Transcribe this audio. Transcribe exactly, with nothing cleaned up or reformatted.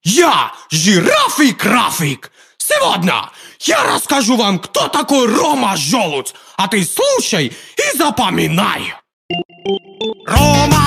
Я Жирафик Рафик. Сегодня я расскажу вам, кто такой Рома Желудь, а ты слушай и запоминай. Рома